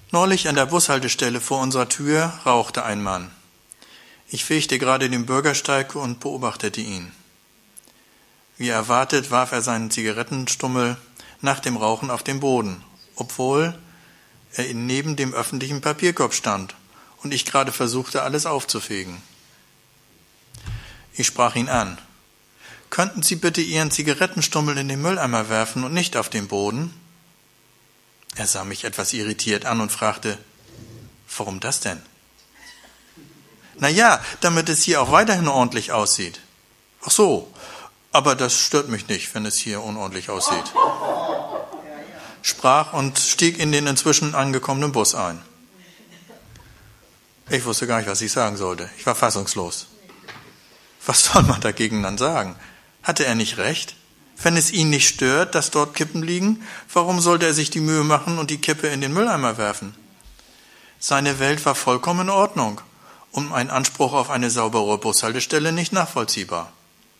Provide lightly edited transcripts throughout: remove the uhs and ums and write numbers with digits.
Neulich an der Bushaltestelle vor unserer Tür rauchte ein Mann. Ich fegte gerade den Bürgersteig und beobachtete ihn. Wie erwartet warf er seinen Zigarettenstummel nach dem Rauchen auf den Boden, obwohl er neben dem öffentlichen Papierkorb stand und ich gerade versuchte, alles aufzufegen. Ich sprach ihn an. Könnten Sie bitte Ihren Zigarettenstummel in den Mülleimer werfen und nicht auf den Boden? Er sah mich etwas irritiert an und fragte, warum das denn? Na ja, damit es hier auch weiterhin ordentlich aussieht. Ach so, aber das stört mich nicht, wenn es hier unordentlich aussieht. Sprach und stieg in den inzwischen angekommenen Bus ein. Ich wusste gar nicht, was ich sagen sollte. Ich war fassungslos. Was soll man dagegen dann sagen? Hatte er nicht recht? Wenn es ihn nicht stört, dass dort Kippen liegen, warum sollte er sich die Mühe machen und die Kippe in den Mülleimer werfen? Seine Welt war vollkommen in Ordnung und ein Anspruch auf eine saubere Bushaltestelle nicht nachvollziehbar.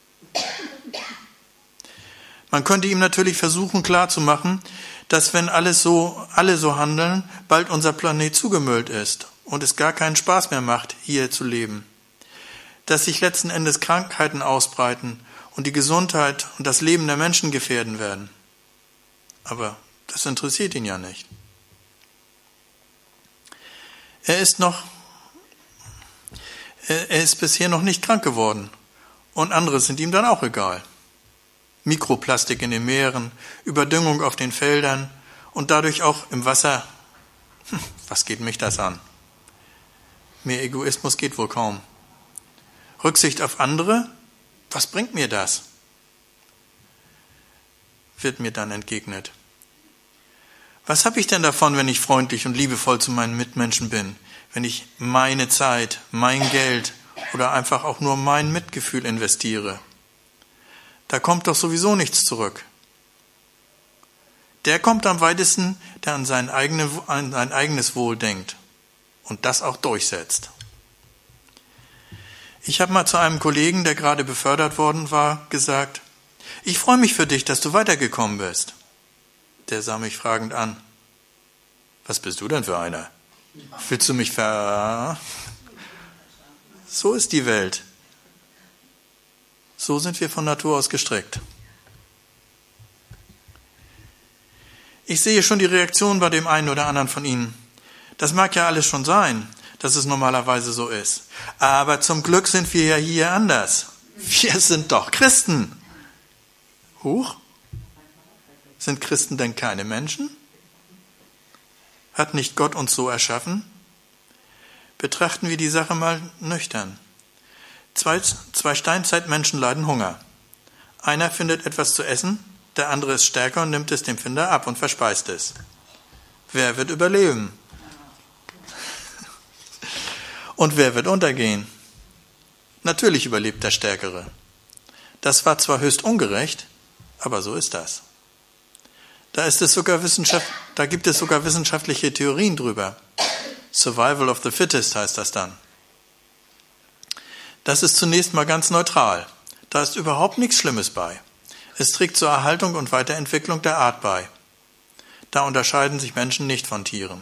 Man könnte ihm natürlich versuchen klarzumachen, dass wenn alle so handeln, bald unser Planet zugemüllt ist und es gar keinen Spaß mehr macht, hier zu leben. Dass sich letzten Endes Krankheiten ausbreiten und die Gesundheit und das Leben der Menschen gefährden werden. Aber das interessiert ihn ja nicht. Er ist bisher noch nicht krank geworden und andere sind ihm dann auch egal. Mikroplastik in den Meeren, Überdüngung auf den Feldern und dadurch auch im Wasser. Was geht mich das an? Mehr Egoismus geht wohl kaum. Rücksicht auf andere? Was bringt mir das? Wird mir dann entgegnet. Was habe ich denn davon, wenn ich freundlich und liebevoll zu meinen Mitmenschen bin, wenn ich meine Zeit, mein Geld oder einfach auch nur mein Mitgefühl investiere? Da kommt doch sowieso nichts zurück. Der kommt am weitesten, der an sein eigenes Wohl denkt und das auch durchsetzt. Ich habe mal zu einem Kollegen, der gerade befördert worden war, gesagt, ich freue mich für dich, dass du weitergekommen bist. Der sah mich fragend an. Was bist du denn für einer? Willst du mich So ist die Welt. So sind wir von Natur aus gestrickt. Ich sehe schon die Reaktion bei dem einen oder anderen von Ihnen. Das mag ja alles schon sein, dass es normalerweise so ist. Aber zum Glück sind wir ja hier anders. Wir sind doch Christen. Huch? Sind Christen denn keine Menschen? Hat nicht Gott uns so erschaffen? Betrachten wir die Sache mal nüchtern. Zwei Steinzeitmenschen leiden Hunger. Einer findet etwas zu essen, der andere ist stärker und nimmt es dem Finder ab und verspeist es. Wer wird überleben? Und wer wird untergehen? Natürlich überlebt der Stärkere. Das war zwar höchst ungerecht, aber so ist das. Da gibt es sogar wissenschaftliche Theorien drüber. Survival of the Fittest heißt das dann. Das ist zunächst mal ganz neutral. Da ist überhaupt nichts Schlimmes bei. Es trägt zur Erhaltung und Weiterentwicklung der Art bei. Da unterscheiden sich Menschen nicht von Tieren.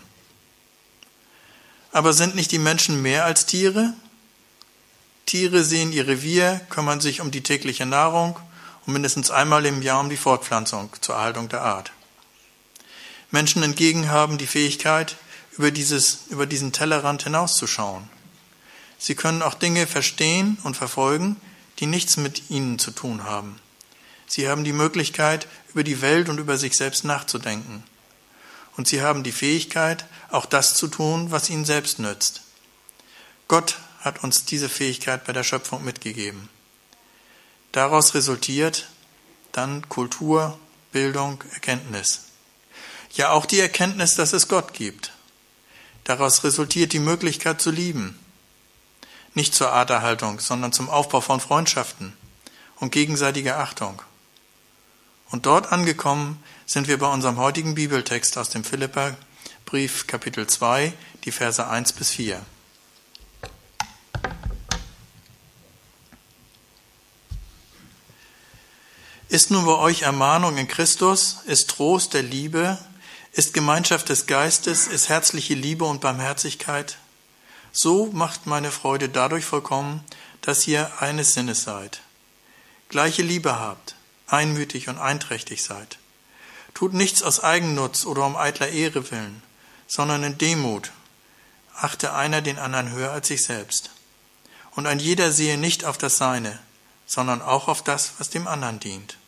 Aber sind nicht die Menschen mehr als Tiere? Tiere sehen ihr Revier, kümmern sich um die tägliche Nahrung und mindestens einmal im Jahr um die Fortpflanzung zur Erhaltung der Art. Menschen hingegen haben die Fähigkeit, über diesen Tellerrand hinauszuschauen. Sie können auch Dinge verstehen und verfolgen, die nichts mit ihnen zu tun haben. Sie haben die Möglichkeit, über die Welt und über sich selbst nachzudenken. Und sie haben die Fähigkeit, auch das zu tun, was ihnen selbst nützt. Gott hat uns diese Fähigkeit bei der Schöpfung mitgegeben. Daraus resultiert dann Kultur, Bildung, Erkenntnis. Ja, auch die Erkenntnis, dass es Gott gibt. Daraus resultiert die Möglichkeit zu lieben. Nicht zur Arterhaltung, sondern zum Aufbau von Freundschaften und gegenseitiger Achtung. Und dort angekommen sind wir bei unserem heutigen Bibeltext aus dem Philipperbrief, Kapitel 2, die Verse 1 bis 4. Ist nun bei euch Ermahnung in Christus, ist Trost der Liebe, Ist Gemeinschaft des Geistes, ist herzliche Liebe und Barmherzigkeit. So macht meine Freude dadurch vollkommen, dass ihr eines Sinnes seid, gleiche Liebe habt, einmütig und einträchtig seid. Tut nichts aus Eigennutz oder um eitler Ehre willen, sondern in Demut. Achte einer den anderen höher als sich selbst. Und ein jeder sehe nicht auf das Seine, sondern auch auf das, was dem anderen dient.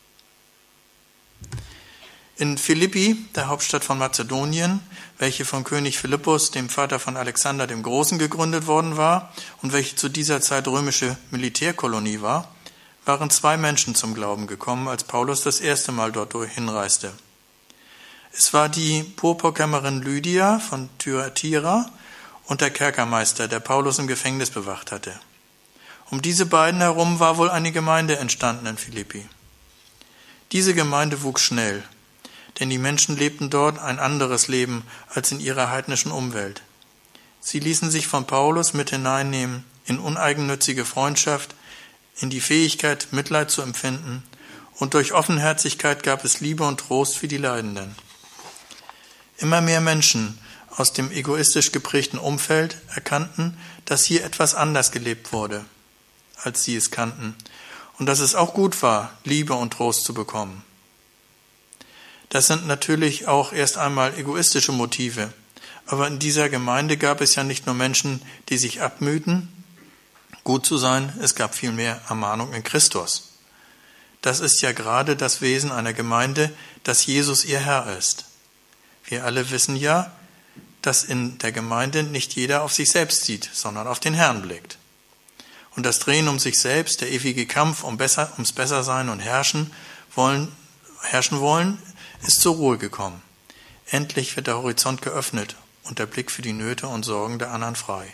In Philippi, der Hauptstadt von Mazedonien, welche von König Philippus, dem Vater von Alexander dem Großen, gegründet worden war und welche zu dieser Zeit römische Militärkolonie war, waren 2 Menschen zum Glauben gekommen, als Paulus das erste Mal dort hinreiste. Es war die Purpurkämmerin Lydia von Thyatira und der Kerkermeister, der Paulus im Gefängnis bewacht hatte. Um diese beiden herum war wohl eine Gemeinde entstanden in Philippi. Diese Gemeinde wuchs schnell, denn die Menschen lebten dort ein anderes Leben als in ihrer heidnischen Umwelt. Sie ließen sich von Paulus mit hineinnehmen in uneigennützige Freundschaft, in die Fähigkeit, Mitleid zu empfinden, und durch Offenherzigkeit gab es Liebe und Trost für die Leidenden. Immer mehr Menschen aus dem egoistisch geprägten Umfeld erkannten, dass hier etwas anders gelebt wurde, als sie es kannten, und dass es auch gut war, Liebe und Trost zu bekommen. Das sind natürlich auch erst einmal egoistische Motive, aber in dieser Gemeinde gab es ja nicht nur Menschen, die sich abmühten, gut zu sein, es gab vielmehr Ermahnung in Christus. Das ist ja gerade das Wesen einer Gemeinde, dass Jesus ihr Herr ist. Wir alle wissen ja, dass in der Gemeinde nicht jeder auf sich selbst sieht, sondern auf den Herrn blickt. Und das Drehen um sich selbst, der ewige Kampf ums Bessersein und herrschen wollen, ist zur Ruhe gekommen. Endlich wird der Horizont geöffnet und der Blick für die Nöte und Sorgen der anderen frei.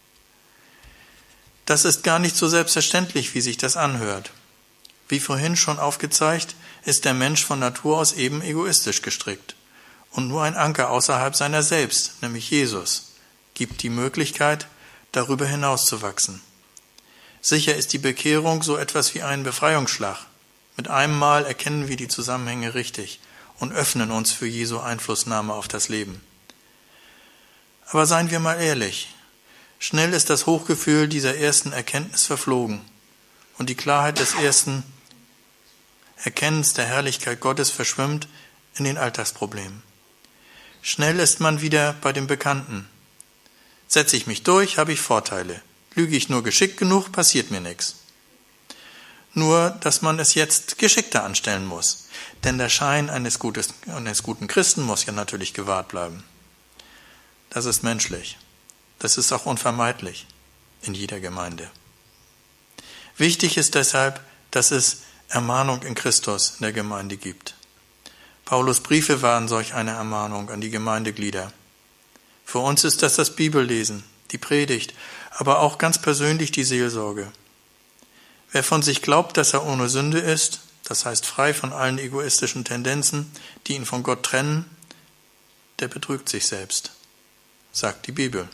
Das ist gar nicht so selbstverständlich, wie sich das anhört. Wie vorhin schon aufgezeigt, ist der Mensch von Natur aus eben egoistisch gestrickt. Und nur ein Anker außerhalb seiner selbst, nämlich Jesus, gibt die Möglichkeit, darüber hinaus zu wachsen. Sicher ist die Bekehrung so etwas wie ein Befreiungsschlag. Mit einem Mal erkennen wir die Zusammenhänge richtig und öffnen uns für Jesu Einflussnahme auf das Leben. Aber seien wir mal ehrlich, schnell ist das Hochgefühl dieser ersten Erkenntnis verflogen und die Klarheit des ersten Erkennens der Herrlichkeit Gottes verschwimmt in den Alltagsproblemen. Schnell ist man wieder bei dem Bekannten. Setze ich mich durch, habe ich Vorteile. Lüge ich nur geschickt genug, passiert mir nichts. Nur, dass man es jetzt geschickter anstellen muss. Denn der Schein eines guten Christen muss ja natürlich gewahrt bleiben. Das ist menschlich. Das ist auch unvermeidlich in jeder Gemeinde. Wichtig ist deshalb, dass es Ermahnung in Christus in der Gemeinde gibt. Paulus' Briefe waren solch eine Ermahnung an die Gemeindeglieder. Für uns ist das Bibellesen, die Predigt, aber auch ganz persönlich die Seelsorge. Wer von sich glaubt, dass er ohne Sünde ist, das heißt frei von allen egoistischen Tendenzen, die ihn von Gott trennen, der betrügt sich selbst, sagt die Bibel.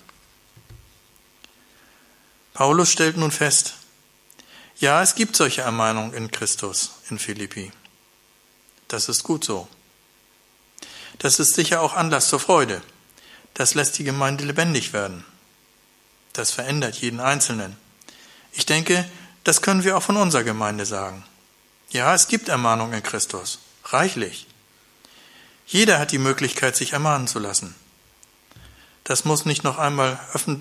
Paulus stellt nun fest, ja, es gibt solche Ermahnungen in Christus in Philippi. Das ist gut so. Das ist sicher auch Anlass zur Freude. Das lässt die Gemeinde lebendig werden. Das verändert jeden Einzelnen. Ich denke, das können wir auch von unserer Gemeinde sagen. Ja, es gibt Ermahnung in Christus. Reichlich. Jeder hat die Möglichkeit, sich ermahnen zu lassen. Das muss nicht einmal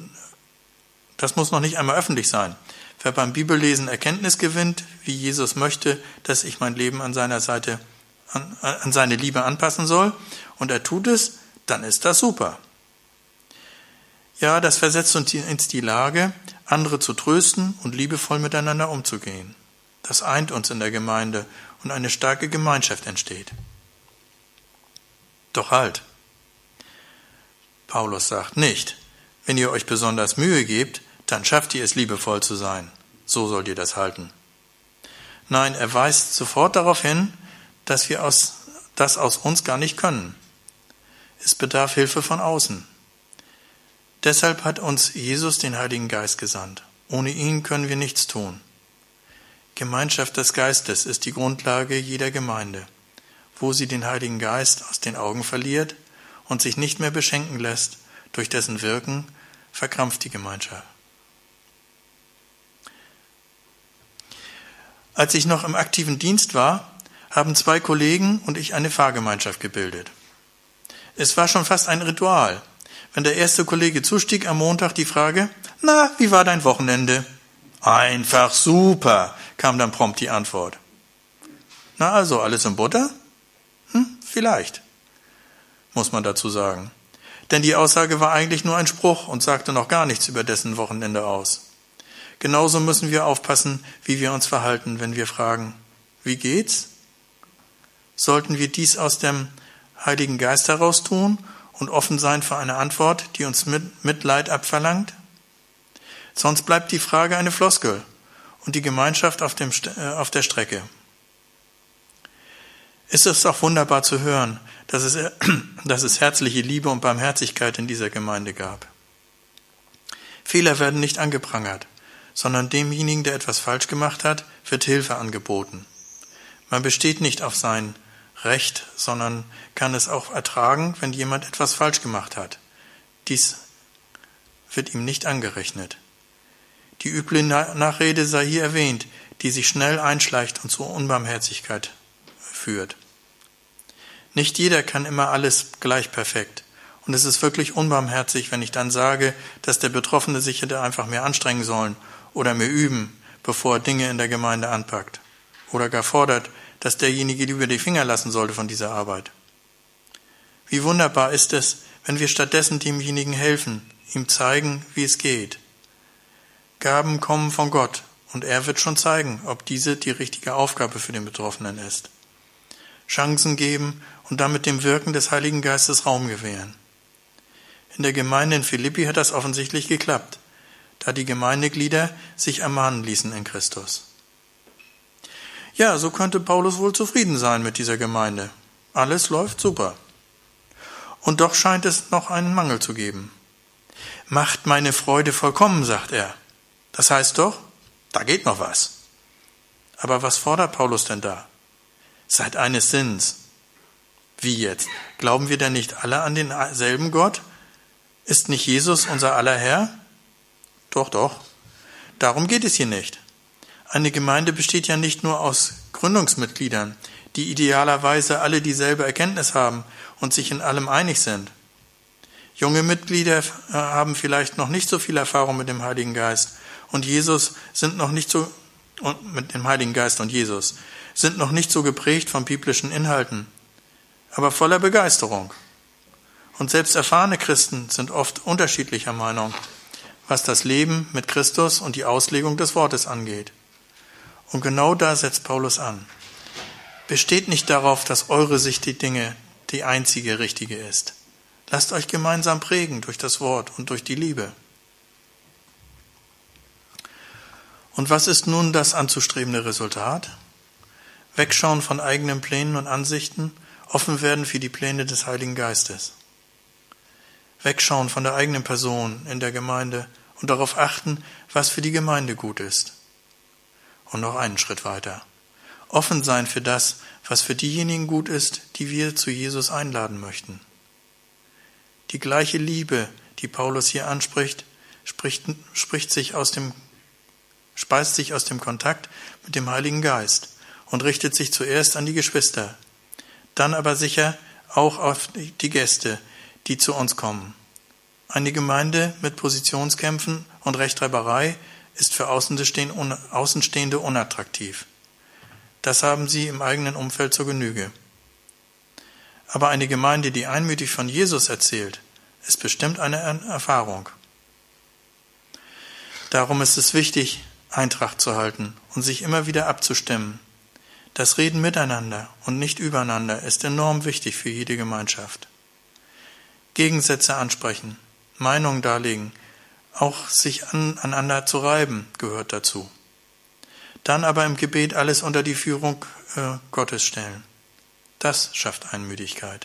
öffentlich sein. Wer beim Bibellesen Erkenntnis gewinnt, wie Jesus möchte, dass ich mein Leben an seiner Seite, an seine Liebe anpassen soll, und er tut es, dann ist das super. Ja, das versetzt uns in die Lage, andere zu trösten und liebevoll miteinander umzugehen. Das eint uns in der Gemeinde und eine starke Gemeinschaft entsteht. Doch halt! Paulus sagt nicht, wenn ihr euch besonders Mühe gebt, dann schafft ihr es, liebevoll zu sein. So sollt ihr das halten. Nein, er weist sofort darauf hin, dass wir das aus uns gar nicht können. Es bedarf Hilfe von außen. Deshalb hat uns Jesus den Heiligen Geist gesandt. Ohne ihn können wir nichts tun. Gemeinschaft des Geistes ist die Grundlage jeder Gemeinde. Wo sie den Heiligen Geist aus den Augen verliert und sich nicht mehr beschenken lässt durch dessen Wirken, verkrampft die Gemeinschaft. Als ich noch im aktiven Dienst war, haben 2 Kollegen und ich eine Fahrgemeinschaft gebildet. Es war schon fast ein Ritual. Wenn der erste Kollege zustieg am Montag, die Frage: Na, wie war dein Wochenende? Einfach super, kam dann prompt die Antwort. Na also, alles in Butter? Vielleicht, muss man dazu sagen. Denn die Aussage war eigentlich nur ein Spruch und sagte noch gar nichts über dessen Wochenende aus. Genauso müssen wir aufpassen, wie wir uns verhalten, wenn wir fragen: Wie geht's? Sollten wir dies aus dem Heiligen Geist heraus tun und offen sein für eine Antwort, die uns Mitleid abverlangt? Sonst bleibt die Frage eine Floskel und die Gemeinschaft auf der Strecke. Es ist auch wunderbar zu hören, dass es herzliche Liebe und Barmherzigkeit in dieser Gemeinde gab. Fehler werden nicht angeprangert, sondern demjenigen, der etwas falsch gemacht hat, wird Hilfe angeboten. Man besteht nicht auf sein Recht, sondern kann es auch ertragen, wenn jemand etwas falsch gemacht hat. Dies wird ihm nicht angerechnet. Die üble Nachrede sei hier erwähnt, die sich schnell einschleicht und zur Unbarmherzigkeit führt. Nicht jeder kann immer alles gleich perfekt. Und es ist wirklich unbarmherzig, wenn ich dann sage, dass der Betroffene sich hätte einfach mehr anstrengen sollen oder mehr üben, bevor er Dinge in der Gemeinde anpackt. Oder gar fordert, dass derjenige lieber die Finger lassen sollte von dieser Arbeit. Wie wunderbar ist es, wenn wir stattdessen demjenigen helfen, ihm zeigen, wie es geht. Gaben kommen von Gott und er wird schon zeigen, ob diese die richtige Aufgabe für den Betroffenen ist. Chancen geben und damit dem Wirken des Heiligen Geistes Raum gewähren. In der Gemeinde in Philippi hat das offensichtlich geklappt, da die Gemeindeglieder sich ermahnen ließen in Christus. Ja, so könnte Paulus wohl zufrieden sein mit dieser Gemeinde. Alles läuft super. Und doch scheint es noch einen Mangel zu geben. Macht meine Freude vollkommen, sagt er. Das heißt doch, da geht noch was. Aber was fordert Paulus denn da? Seid eines Sinns. Wie jetzt? Glauben wir denn nicht alle an denselben Gott? Ist nicht Jesus unser aller Herr? Doch, doch. Darum geht es hier nicht. Eine Gemeinde besteht ja nicht nur aus Gründungsmitgliedern, die idealerweise alle dieselbe Erkenntnis haben und sich in allem einig sind. Junge Mitglieder haben vielleicht noch nicht so viel Erfahrung mit dem Heiligen Geist und mit dem Heiligen Geist und Jesus sind noch nicht so geprägt von biblischen Inhalten, aber voller Begeisterung. Und selbst erfahrene Christen sind oft unterschiedlicher Meinung, was das Leben mit Christus und die Auslegung des Wortes angeht. Und genau da setzt Paulus an. Besteht nicht darauf, dass eure Sicht der Dinge die einzige richtige ist. Lasst euch gemeinsam prägen durch das Wort und durch die Liebe. Und was ist nun das anzustrebende Resultat? Wegschauen von eigenen Plänen und Ansichten, offen werden für die Pläne des Heiligen Geistes. Wegschauen von der eigenen Person in der Gemeinde und darauf achten, was für die Gemeinde gut ist. Und noch einen Schritt weiter. Offen sein für das, was für diejenigen gut ist, die wir zu Jesus einladen möchten. Die gleiche Liebe, die Paulus hier anspricht, speist sich aus dem Kontakt mit dem Heiligen Geist und richtet sich zuerst an die Geschwister, dann aber sicher auch auf die Gäste, die zu uns kommen. Eine Gemeinde mit Positionskämpfen und Rechthaberei ist für Außenstehende unattraktiv. Das haben sie im eigenen Umfeld zur Genüge. Aber eine Gemeinde, die einmütig von Jesus erzählt, ist bestimmt eine Erfahrung. Darum ist es wichtig, Eintracht zu halten und sich immer wieder abzustimmen. Das Reden miteinander und nicht übereinander ist enorm wichtig für jede Gemeinschaft. Gegensätze ansprechen, Meinungen darlegen, auch sich aneinander zu reiben, gehört dazu. Dann aber im Gebet alles unter die Führung Gottes stellen. Das schafft Einmütigkeit.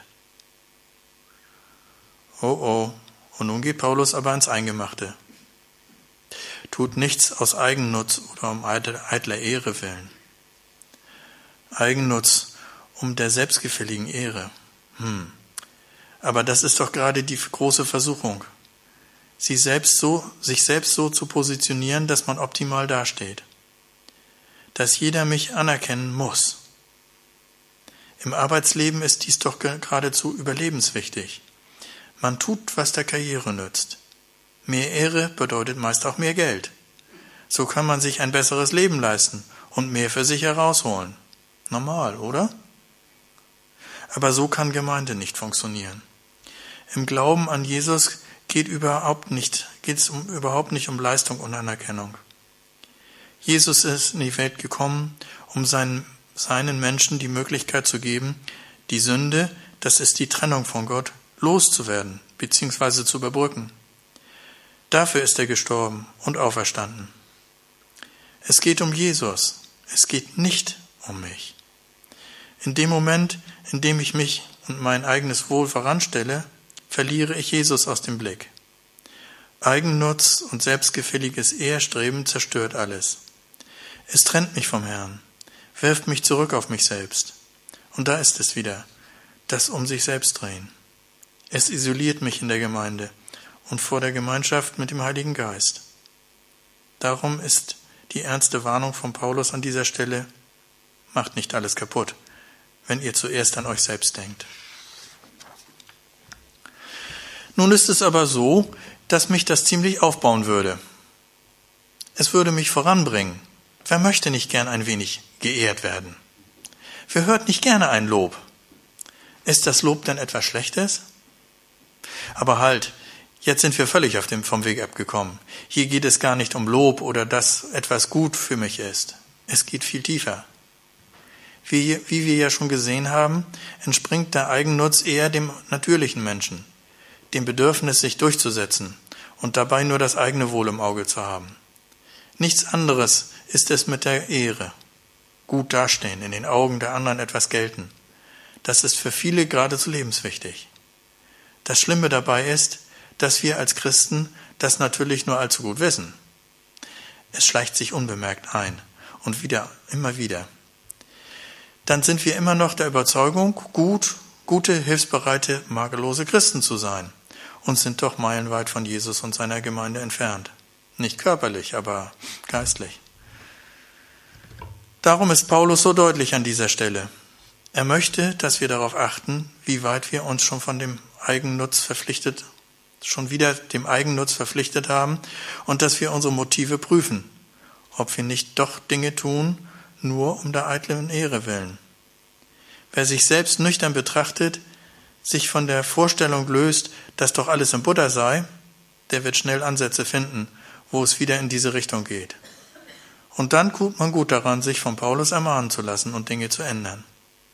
Oh, und nun geht Paulus aber ins Eingemachte. Tut nichts aus Eigennutz oder um eitler Ehre willen. Eigennutz um der selbstgefälligen Ehre. Aber das ist doch gerade die große Versuchung, sich selbst so zu positionieren, dass man optimal dasteht. Dass jeder mich anerkennen muss. Im Arbeitsleben ist dies doch geradezu überlebenswichtig. Man tut, was der Karriere nützt. Mehr Ehre bedeutet meist auch mehr Geld. So kann man sich ein besseres Leben leisten und mehr für sich herausholen. Normal, oder? Aber so kann Gemeinde nicht funktionieren. Im Glauben an Jesus geht es überhaupt nicht um Leistung und Anerkennung. Jesus ist in die Welt gekommen, um seinen Menschen die Möglichkeit zu geben, die Sünde, das ist die Trennung von Gott, loszuwerden bzw. zu überbrücken. Dafür ist er gestorben und auferstanden. Es geht um Jesus, es geht nicht um mich. In dem Moment, in dem ich mich und mein eigenes Wohl voranstelle, verliere ich Jesus aus dem Blick. Eigennutz und selbstgefälliges Ehrstreben zerstört alles. Es trennt mich vom Herrn, wirft mich zurück auf mich selbst. Und da ist es wieder, das um sich selbst drehen. Es isoliert mich in der Gemeinde und vor der Gemeinschaft mit dem Heiligen Geist. Darum ist die ernste Warnung von Paulus an dieser Stelle: Macht nicht alles kaputt, wenn ihr zuerst an euch selbst denkt. Nun ist es aber so, dass mich das ziemlich aufbauen würde. Es würde mich voranbringen. Wer möchte nicht gern ein wenig geehrt werden? Wer hört nicht gerne ein Lob? Ist das Lob denn etwas Schlechtes? Aber halt, jetzt sind wir völlig vom Weg abgekommen. Hier geht es gar nicht um Lob oder dass etwas gut für mich ist. Es geht viel tiefer. Wie wir ja schon gesehen haben, entspringt der Eigennutz eher dem natürlichen Menschen, dem Bedürfnis, sich durchzusetzen und dabei nur das eigene Wohl im Auge zu haben. Nichts anderes ist es mit der Ehre. Gut dastehen, in den Augen der anderen etwas gelten. Das ist für viele geradezu lebenswichtig. Das Schlimme dabei ist, dass wir als Christen das natürlich nur allzu gut wissen. Es schleicht sich unbemerkt ein und immer wieder. Dann sind wir immer noch der Überzeugung, gute, hilfsbereite, makellose Christen zu sein und sind doch meilenweit von Jesus und seiner Gemeinde entfernt. Nicht körperlich, aber geistlich. Darum ist Paulus so deutlich an dieser Stelle. Er möchte, dass wir darauf achten, wie weit wir uns schon dem Eigennutz verpflichtet haben und dass wir unsere Motive prüfen, ob wir nicht doch Dinge tun, nur um der eitlen Ehre willen. Wer sich selbst nüchtern betrachtet, sich von der Vorstellung löst, dass doch alles in Butter sei, der wird schnell Ansätze finden, wo es wieder in diese Richtung geht. Und dann tut man gut daran, sich von Paulus ermahnen zu lassen und Dinge zu ändern.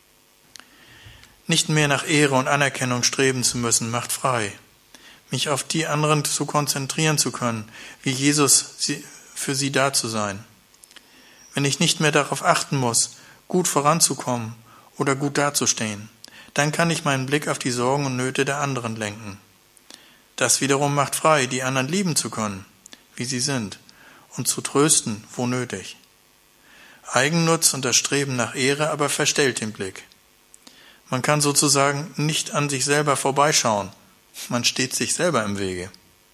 Nicht mehr nach Ehre und Anerkennung streben zu müssen, macht frei. Mich auf die anderen zu konzentrieren zu können, wie Jesus für sie da zu sein. Wenn ich nicht mehr darauf achten muss, gut voranzukommen oder gut dazustehen, dann kann ich meinen Blick auf die Sorgen und Nöte der anderen lenken. Das wiederum macht frei, die anderen lieben zu können, wie sie sind, und zu trösten, wo nötig. Eigennutz und das Streben nach Ehre aber verstellt den Blick. Man kann sozusagen nicht an sich selber vorbeischauen, man steht sich selber im Wege.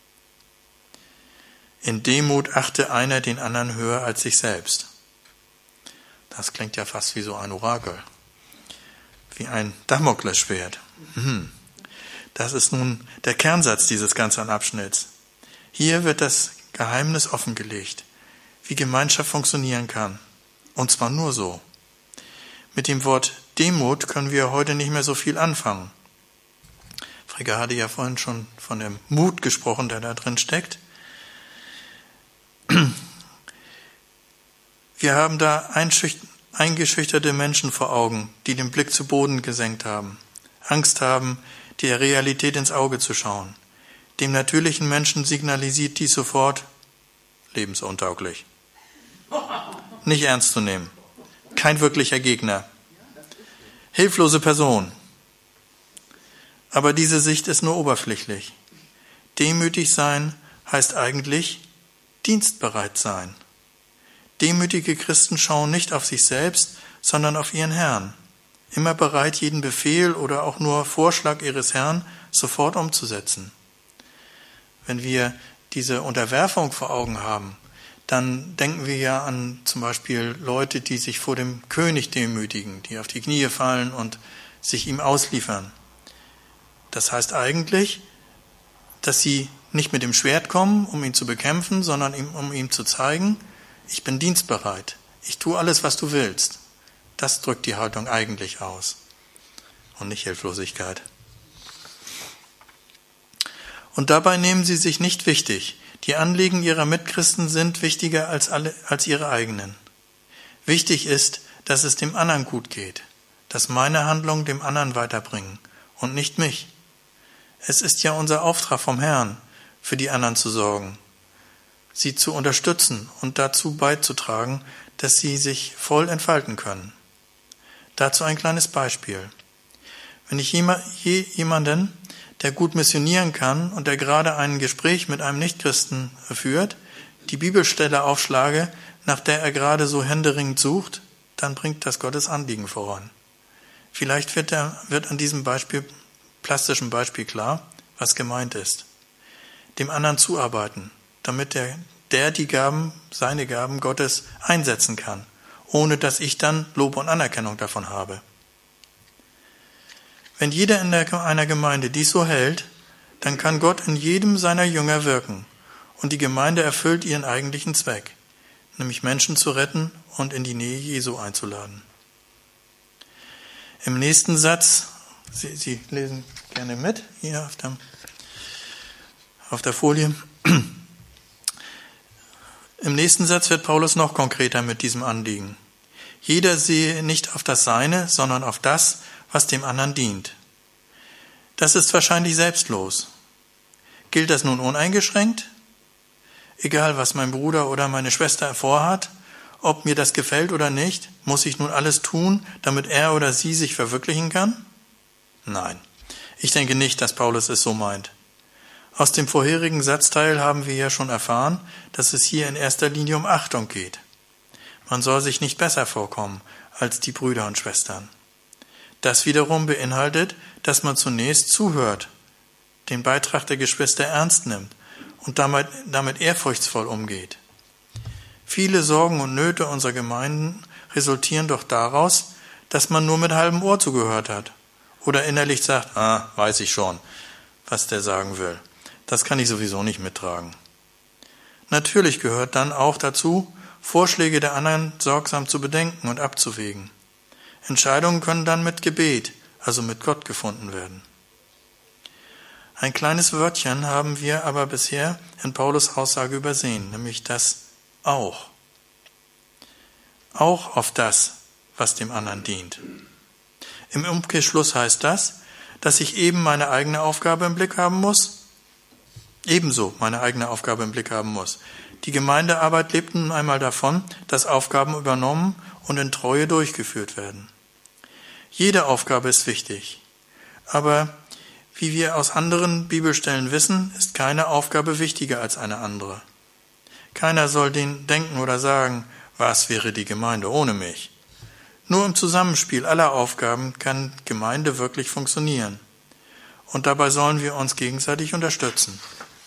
In Demut achte einer den anderen höher als sich selbst. Das klingt ja fast wie so ein Orakel, wie ein Damoklesschwert. Das ist nun der Kernsatz dieses ganzen Abschnitts. Hier wird das Geheimnis offengelegt, wie Gemeinschaft funktionieren kann. Und zwar nur so. Mit dem Wort Demut können wir heute nicht mehr so viel anfangen. Fricke hatte ja vorhin schon von dem Mut gesprochen, der da drin steckt. Wir haben da eingeschüchterte Menschen vor Augen, die den Blick zu Boden gesenkt haben, Angst haben, der Realität ins Auge zu schauen. Dem natürlichen Menschen signalisiert dies sofort: lebensuntauglich. Nicht ernst zu nehmen. Kein wirklicher Gegner. Hilflose Person. Aber diese Sicht ist nur oberflächlich. Demütig sein heißt eigentlich dienstbereit sein. Demütige Christen schauen nicht auf sich selbst, sondern auf ihren Herrn. Immer bereit, jeden Befehl oder auch nur Vorschlag ihres Herrn sofort umzusetzen. Wenn wir diese Unterwerfung vor Augen haben, dann denken wir ja an zum Beispiel Leute, die sich vor dem König demütigen, die auf die Knie fallen und sich ihm ausliefern. Das heißt eigentlich, dass sie nicht mit dem Schwert kommen, um ihn zu bekämpfen, sondern um ihm zu zeigen, ich bin dienstbereit, ich tue alles, was du willst. Das drückt die Haltung eigentlich aus und nicht Hilflosigkeit. Und dabei nehmen sie sich nicht wichtig. Die Anliegen ihrer Mitchristen sind wichtiger als ihre eigenen. Wichtig ist, dass es dem anderen gut geht, dass meine Handlungen dem anderen weiterbringen und nicht mich. Es ist ja unser Auftrag vom Herrn, für die anderen zu sorgen, sie zu unterstützen und dazu beizutragen, dass sie sich voll entfalten können. Dazu ein kleines Beispiel. Wenn ich jemanden, der gut missionieren kann und der gerade ein Gespräch mit einem Nichtchristen führt, die Bibelstelle aufschlage, nach der er gerade so händeringend sucht, dann bringt das Gottes Anliegen voran. Vielleicht wird an diesem plastischen Beispiel klar, was gemeint ist. Dem anderen zuarbeiten, damit der seine Gaben Gottes einsetzen kann, ohne dass ich dann Lob und Anerkennung davon habe. Wenn jeder in einer Gemeinde dies so hält, dann kann Gott in jedem seiner Jünger wirken und die Gemeinde erfüllt ihren eigentlichen Zweck, nämlich Menschen zu retten und in die Nähe Jesu einzuladen. Im nächsten Satz, Sie lesen gerne mit, hier auf der Folie. Im nächsten Satz wird Paulus noch konkreter mit diesem Anliegen. Jeder sehe nicht auf das Seine, sondern auf das, was dem anderen dient. Das ist wahrscheinlich selbstlos. Gilt das nun uneingeschränkt? Egal, was mein Bruder oder meine Schwester vorhat, ob mir das gefällt oder nicht, muss ich nun alles tun, damit er oder sie sich verwirklichen kann? Nein, ich denke nicht, dass Paulus es so meint. Aus dem vorherigen Satzteil haben wir ja schon erfahren, dass es hier in erster Linie um Achtung geht. Man soll sich nicht besser vorkommen als die Brüder und Schwestern. Das wiederum beinhaltet, dass man zunächst zuhört, den Beitrag der Geschwister ernst nimmt und damit ehrfurchtsvoll umgeht. Viele Sorgen und Nöte unserer Gemeinden resultieren doch daraus, dass man nur mit halbem Ohr zugehört hat oder innerlich sagt, weiß ich schon, was der sagen will. Das kann ich sowieso nicht mittragen. Natürlich gehört dann auch dazu, Vorschläge der anderen sorgsam zu bedenken und abzuwägen. Entscheidungen können dann mit Gebet, also mit Gott, gefunden werden. Ein kleines Wörtchen haben wir aber bisher in Paulus' Aussage übersehen, nämlich das auch. Auch auf das, was dem anderen dient. Im Umkehrschluss heißt das, dass ich eben meine eigene Aufgabe im Blick haben muss, ebenso meine eigene Aufgabe im Blick haben muss. Die Gemeindearbeit lebt nun einmal davon, dass Aufgaben übernommen und in Treue durchgeführt werden. Jede Aufgabe ist wichtig, aber wie wir aus anderen Bibelstellen wissen, ist keine Aufgabe wichtiger als eine andere. Keiner soll denken oder sagen, was wäre die Gemeinde ohne mich? Nur im Zusammenspiel aller Aufgaben kann Gemeinde wirklich funktionieren. Und dabei sollen wir uns gegenseitig unterstützen.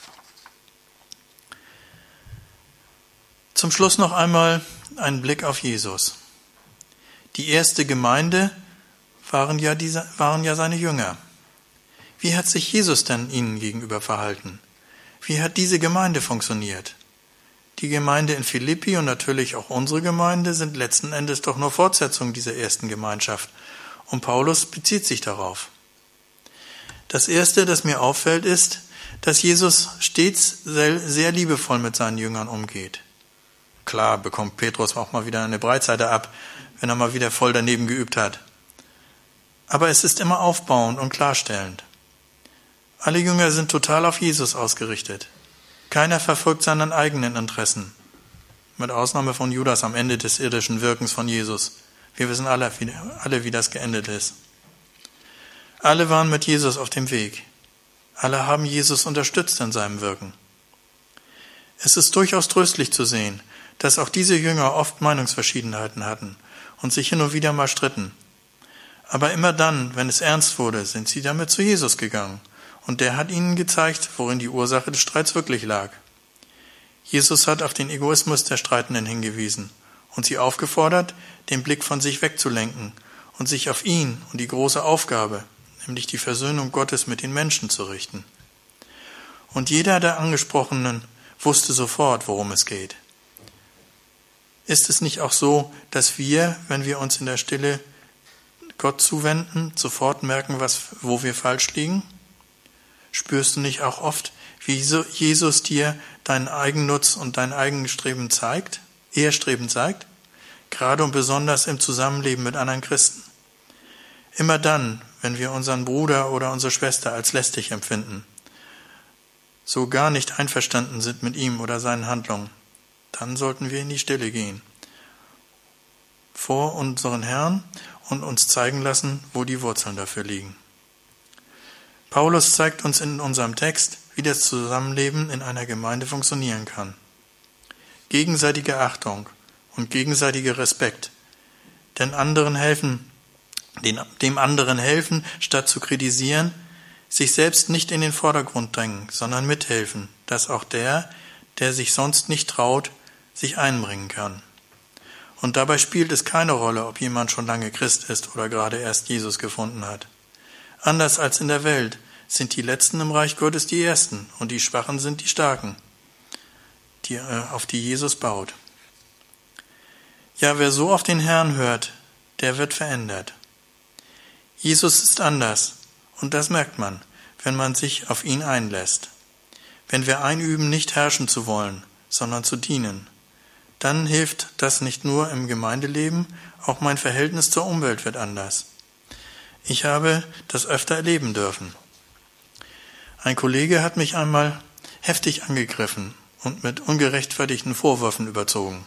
Zum Schluss noch einmal ein Blick auf Jesus. Die erste Gemeinde waren ja seine Jünger. Wie hat sich Jesus denn ihnen gegenüber verhalten? Wie hat diese Gemeinde funktioniert? Die Gemeinde in Philippi und natürlich auch unsere Gemeinde sind letzten Endes doch nur Fortsetzung dieser ersten Gemeinschaft. Und Paulus bezieht sich darauf. Das Erste, das mir auffällt, ist, dass Jesus stets sehr liebevoll mit seinen Jüngern umgeht. Klar bekommt Petrus auch mal wieder eine Breitseite ab, wenn er mal wieder voll daneben geübt hat. Aber es ist immer aufbauend und klarstellend. Alle Jünger sind total auf Jesus ausgerichtet. Keiner verfolgt seinen eigenen Interessen. Mit Ausnahme von Judas am Ende des irdischen Wirkens von Jesus. Wir wissen alle, wie das geendet ist. Alle waren mit Jesus auf dem Weg. Alle haben Jesus unterstützt in seinem Wirken. Es ist durchaus tröstlich zu sehen, dass auch diese Jünger oft Meinungsverschiedenheiten hatten und sich hin und wieder mal stritten. Aber immer dann, wenn es ernst wurde, sind sie damit zu Jesus gegangen Und der hat ihnen gezeigt, worin die Ursache des Streits wirklich lag. Jesus hat auf den Egoismus der Streitenden hingewiesen und sie aufgefordert, den Blick von sich wegzulenken und sich auf ihn und die große Aufgabe, nämlich die Versöhnung Gottes mit den Menschen, zu richten. Und jeder der Angesprochenen wusste sofort, worum es geht. Ist es nicht auch so, dass wir, wenn wir uns in der Stille Gott zuwenden, sofort merken, wo wir falsch liegen? Spürst du nicht auch oft, wie Jesus dir deinen Eigennutz und dein Eigenstreben zeigt, Ehestreben zeigt? Gerade und besonders im Zusammenleben mit anderen Christen. Immer dann, wenn wir unseren Bruder oder unsere Schwester als lästig empfinden, so gar nicht einverstanden sind mit ihm oder seinen Handlungen, dann sollten wir in die Stille gehen, vor unseren Herrn und uns zeigen lassen, wo die Wurzeln dafür liegen. Paulus zeigt uns in unserem Text, wie das Zusammenleben in einer Gemeinde funktionieren kann. Gegenseitige Achtung und gegenseitiger Respekt, dem anderen helfen, statt zu kritisieren, sich selbst nicht in den Vordergrund drängen, sondern mithelfen, dass auch der sich sonst nicht traut, sich einbringen kann. Und dabei spielt es keine Rolle, ob jemand schon lange Christ ist oder gerade erst Jesus gefunden hat. Anders als in der Welt sind die Letzten im Reich Gottes die Ersten und die Schwachen sind die Starken, auf die Jesus baut. Ja, wer so auf den Herrn hört, der wird verändert. Jesus ist anders und das merkt man, wenn man sich auf ihn einlässt. Wenn wir einüben, nicht herrschen zu wollen, sondern zu dienen, dann hilft das nicht nur im Gemeindeleben, auch mein Verhältnis zur Umwelt wird anders. Ich habe das öfter erleben dürfen. Ein Kollege hat mich einmal heftig angegriffen und mit ungerechtfertigten Vorwürfen überzogen.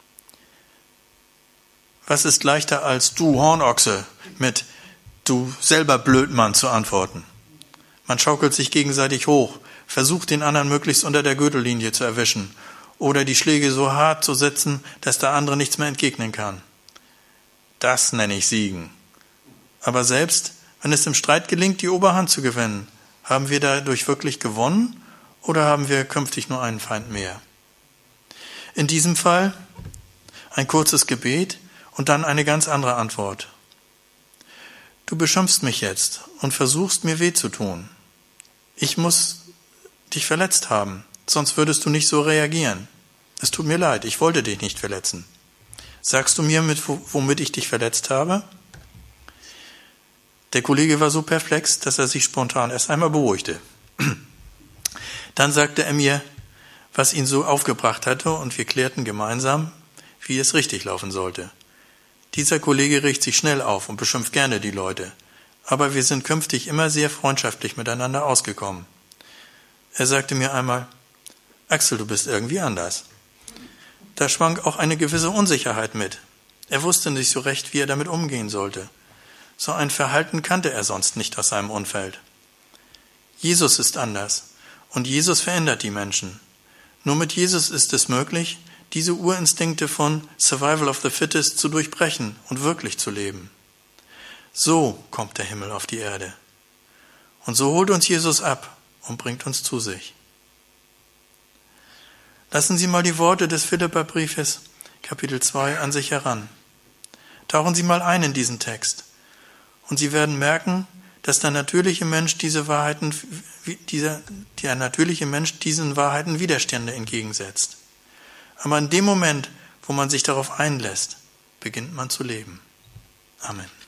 Was ist leichter als du Hornochse mit du selber Blödmann zu antworten? Man schaukelt sich gegenseitig hoch, versucht den anderen möglichst unter der Gürtellinie zu erwischen oder die Schläge so hart zu setzen, dass der andere nichts mehr entgegnen kann. Das nenne ich Siegen. Aber selbst wenn es im Streit gelingt, die Oberhand zu gewinnen, haben wir dadurch wirklich gewonnen oder haben wir künftig nur einen Feind mehr? In diesem Fall ein kurzes Gebet und dann eine ganz andere Antwort. Du beschimpfst mich jetzt und versuchst mir weh zu tun. Ich muss dich verletzt haben, sonst würdest du nicht so reagieren. Es tut mir leid, ich wollte dich nicht verletzen. Sagst du mir, womit ich dich verletzt habe? Der Kollege war so perplex, dass er sich spontan erst einmal beruhigte. Dann sagte er mir, was ihn so aufgebracht hatte, und wir klärten gemeinsam, wie es richtig laufen sollte. Dieser Kollege regt sich schnell auf und beschimpft gerne die Leute, aber wir sind künftig immer sehr freundschaftlich miteinander ausgekommen. Er sagte mir einmal, Axel, du bist irgendwie anders. Da schwang auch eine gewisse Unsicherheit mit. Er wusste nicht so recht, wie er damit umgehen sollte. So ein Verhalten kannte er sonst nicht aus seinem Umfeld. Jesus ist anders und Jesus verändert die Menschen. Nur mit Jesus ist es möglich, diese Urinstinkte von Survival of the Fittest zu durchbrechen und wirklich zu leben. So kommt der Himmel auf die Erde. Und so holt uns Jesus ab und bringt uns zu sich. Lassen Sie mal die Worte des Philipperbriefes, Kapitel 2, an sich heran. Tauchen Sie mal ein in diesen Text. Und Sie werden merken, dass der natürliche Mensch diesen Wahrheiten Widerstände entgegensetzt. Aber in dem Moment, wo man sich darauf einlässt, beginnt man zu leben. Amen.